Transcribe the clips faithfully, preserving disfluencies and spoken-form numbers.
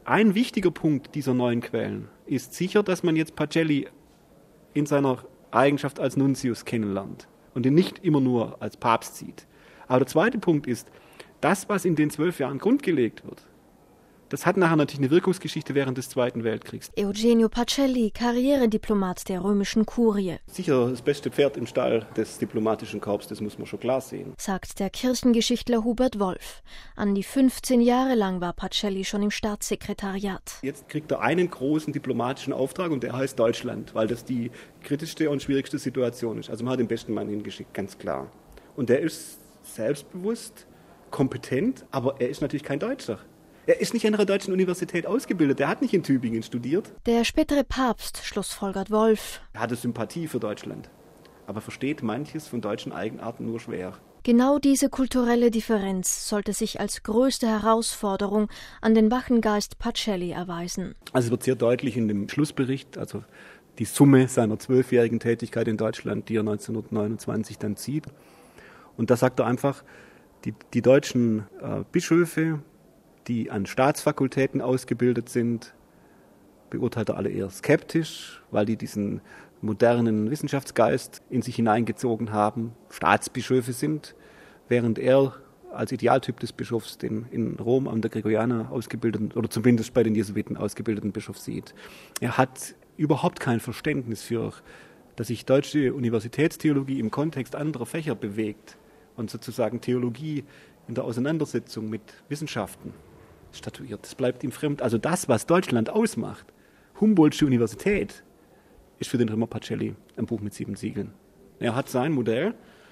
ein wichtiger Punkt dieser neuen Quellen ist sicher, dass man jetzt Pacelli in seiner Eigenschaft als Nuntius kennenlernt und ihn nicht immer nur als Papst sieht. Aber der zweite Punkt ist, das, was in den zwölf Jahren grundgelegt wird, das hat nachher natürlich eine Wirkungsgeschichte während des Zweiten Weltkriegs. Eugenio Pacelli, Karrierediplomat der römischen Kurie. Sicher das beste Pferd im Stall des diplomatischen Korps, das muss man schon klar sehen. Sagt der Kirchengeschichtler Hubert Wolf. An die fünfzehn Jahre lang war Pacelli schon im Staatssekretariat. Jetzt kriegt er einen großen diplomatischen Auftrag und der heißt Deutschland, weil das die kritischste und schwierigste Situation ist. Also man hat den besten Mann hingeschickt, ganz klar. Und der ist selbstbewusst, kompetent, aber er ist natürlich kein Deutscher. Er ist nicht an einer deutschen Universität ausgebildet, er hat nicht in Tübingen studiert. Der spätere Papst, schlussfolgert Wolf, er hatte Sympathie für Deutschland, aber versteht manches von deutschen Eigenarten nur schwer. Genau diese kulturelle Differenz sollte sich als größte Herausforderung an den wachen Geist Pacelli erweisen. Also es wird sehr deutlich in dem Schlussbericht, also die Summe seiner zwölfjährigen Tätigkeit in Deutschland, die er neunzehnhundertneunundzwanzig dann zieht. Und da sagt er einfach, die, die deutschen äh, Bischöfe, die an Staatsfakultäten ausgebildet sind, beurteilt er alle eher skeptisch, weil die diesen modernen Wissenschaftsgeist in sich hineingezogen haben, Staatsbischöfe sind, während er als Idealtyp des Bischofs den in Rom an der Gregoriana ausgebildeten, oder zumindest bei den Jesuiten ausgebildeten Bischof sieht. Er hat überhaupt kein Verständnis für, dass sich deutsche Universitätstheologie im Kontext anderer Fächer bewegt und sozusagen Theologie in der Auseinandersetzung mit Wissenschaften statuiert. Das bleibt ihm fremd. Also das, was Deutschland ausmacht, Humboldtsche Universität, ist für den Römer Pacelli ein Buch mit sieben Siegeln. Er hat sein Modell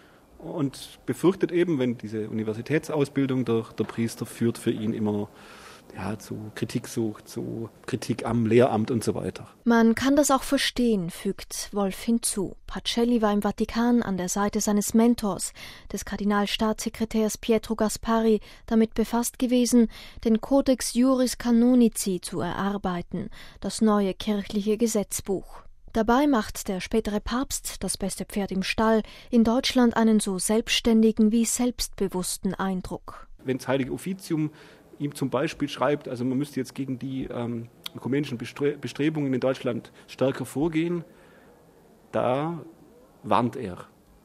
und befürchtet eben, wenn diese Universitätsausbildung der, der Priester führt, für ihn immer ja, zu Kritiksucht, zu Kritik am Lehramt und so weiter. Man kann das auch verstehen, fügt Wolf hinzu. Pacelli war im Vatikan an der Seite seines Mentors, des Kardinalstaatssekretärs Pietro Gasparri, damit befasst gewesen, den Codex Iuris Canonici zu erarbeiten, das neue kirchliche Gesetzbuch. Dabei macht der spätere Papst, das beste Pferd im Stall, in Deutschland einen so selbstständigen wie selbstbewussten Eindruck. Wenn das Heilige Offizium ihm zum Beispiel schreibt, also man müsste jetzt gegen die ähm, ökumenischen Bestre- Bestrebungen in Deutschland stärker vorgehen, da warnt er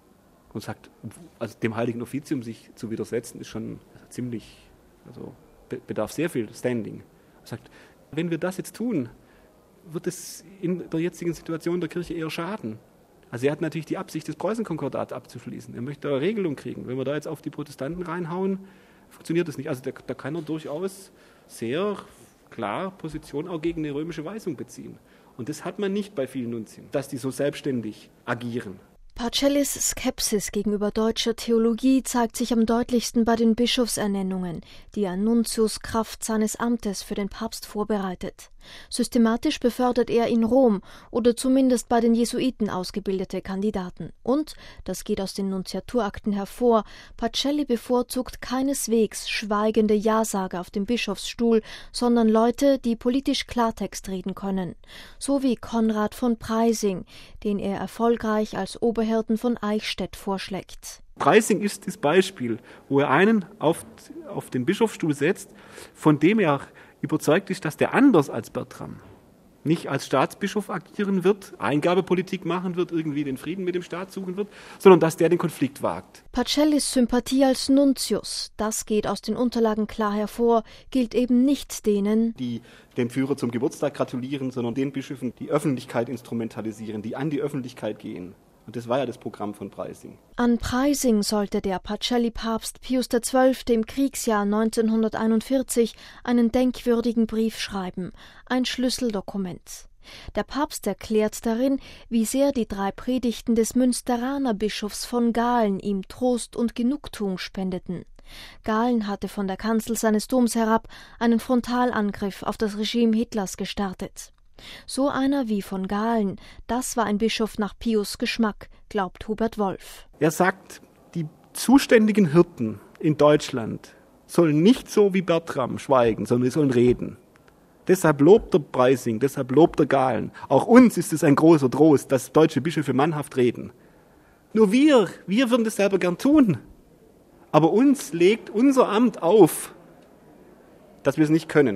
und sagt, also dem Heiligen Offizium sich zu widersetzen, ist schon ziemlich, also be- bedarf sehr viel Standing. Er sagt, wenn wir das jetzt tun, wird es in der jetzigen Situation der Kirche eher schaden. Also er hat natürlich die Absicht, das Preußenkonkordat abzuschließen. Er möchte eine Regelung kriegen. Wenn wir da jetzt auf die Protestanten reinhauen, funktioniert das nicht. Also da, da kann er durchaus sehr klar Position auch gegen eine römische Weisung beziehen. Und das hat man nicht bei vielen Nunzien, dass die so selbstständig agieren. Pacellis Skepsis gegenüber deutscher Theologie zeigt sich am deutlichsten bei den Bischofsernennungen, die ein Nuntius Kraft seines Amtes für den Papst vorbereitet. Systematisch befördert er in Rom oder zumindest bei den Jesuiten ausgebildete Kandidaten. Und, das geht aus den Nunziaturakten hervor, Pacelli bevorzugt keineswegs schweigende Ja-Sager auf dem Bischofsstuhl, sondern Leute, die politisch Klartext reden können. So wie Konrad von Preysing, den er erfolgreich als Oberhirten von Eichstätt vorschlägt. Preysing ist das Beispiel, wo er einen auf, auf den Bischofsstuhl setzt, von dem er überzeugt ist, dass der anders als Bertram nicht als Staatsbischof agieren wird, Eingabepolitik machen wird, irgendwie den Frieden mit dem Staat suchen wird, sondern dass der den Konflikt wagt. Pacellis Sympathie als Nuntius, das geht aus den Unterlagen klar hervor, gilt eben nicht denen, die dem Führer zum Geburtstag gratulieren, sondern den Bischöfen, die Öffentlichkeit instrumentalisieren, die an die Öffentlichkeit gehen. Und das war ja das Programm von Preysing. An Preysing sollte der Pacelli-Papst Pius der Zwölfte im Kriegsjahr neunzehnhunderteinundvierzig einen denkwürdigen Brief schreiben, ein Schlüsseldokument. Der Papst erklärt darin, wie sehr die drei Predigten des Münsteraner Bischofs von Galen ihm Trost und Genugtuung spendeten. Galen hatte von der Kanzel seines Doms herab einen Frontalangriff auf das Regime Hitlers gestartet. So einer wie von Galen, das war ein Bischof nach Pius Geschmack, glaubt Hubert Wolf. Er sagt, die zuständigen Hirten in Deutschland sollen nicht so wie Bertram schweigen, sondern sie sollen reden. Deshalb lobt der Preysing, deshalb lobt der Galen. Auch uns ist es ein großer Trost, dass deutsche Bischöfe mannhaft reden. Nur wir, wir würden das selber gern tun. Aber uns legt unser Amt auf, dass wir es nicht können.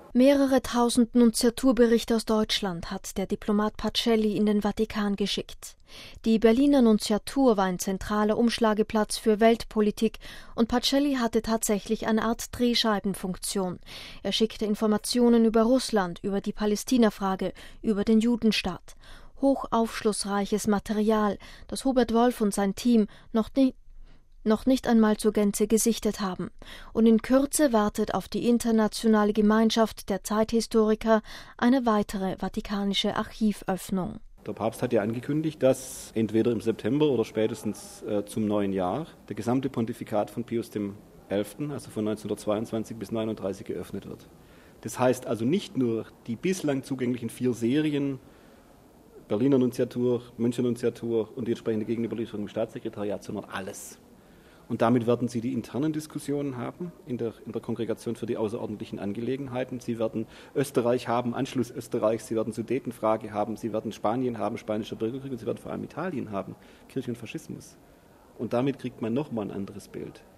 Mehrere tausend Nunziaturberichte aus Deutschland hat der Diplomat Pacelli in den Vatikan geschickt. Die Berliner Nunziatur war ein zentraler Umschlageplatz für Weltpolitik und Pacelli hatte tatsächlich eine Art Drehscheibenfunktion. Er schickte Informationen über Russland, über die Palästina-Frage, über den Judenstaat. Hochaufschlussreiches Material, das Hubert Wolf und sein Team noch nie noch nicht einmal zur Gänze gesichtet haben. Und in Kürze wartet auf die internationale Gemeinschaft der Zeithistoriker eine weitere vatikanische Archivöffnung. Der Papst hat ja angekündigt, dass entweder im September oder spätestens äh, zum neuen Jahr der gesamte Pontifikat von Pius dem Elften, also von neunzehnhundertzweiundzwanzig bis neununddreißig, geöffnet wird. Das heißt also nicht nur die bislang zugänglichen vier Serien, Berliner Nunziatur, Münchner Nunziatur und die entsprechende Gegenüberlieferung im Staatssekretariat, sondern alles. Und damit werden Sie die internen Diskussionen haben in der, in der Kongregation für die außerordentlichen Angelegenheiten. Sie werden Österreich haben, Anschluss Österreichs, Sie werden Sudetenfrage haben, Sie werden Spanien haben, spanischer Bürgerkrieg und Sie werden vor allem Italien haben, Kirche und Faschismus. Und damit kriegt man nochmal ein anderes Bild.